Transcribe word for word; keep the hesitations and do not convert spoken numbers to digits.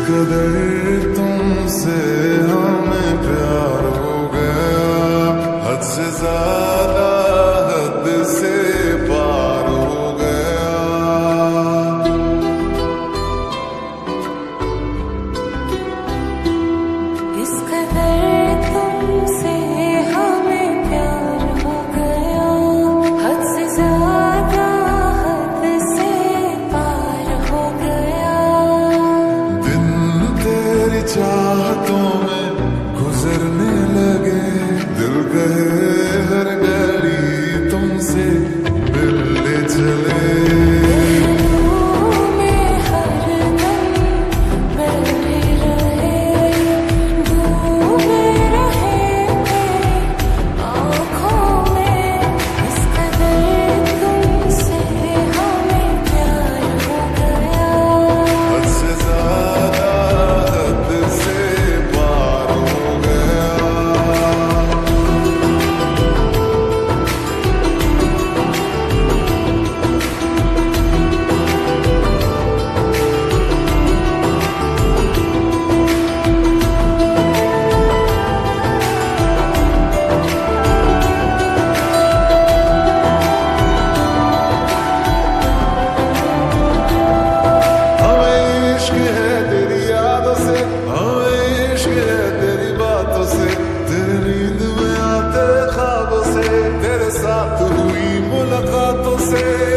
कदर तुमसे हमें प्यार हो गया, हद से ज्यादा हद से पार हो गया। इस कदर तुमसे हमें प्यार हो गया, हद से ज्यादा हद से पार हो गया। दिन तेरी चाहतों में गुजरने लगे, दिल कहे हर घड़ी तुमसे मिलने चले। दिलों में हरदम बैठे रहे, डूबे रहे मेरी आँखों में। इस कदर तुमसे हमें प्यार हो गया, हद से ज्यादा हद से पार हो गया। हमें इश्क है तेरी यादों से, हमें इश्क है तेरी बातों से, तेरे नींद में आते ख्वाबों से, तेरे साथ हुई मुलाकातों से।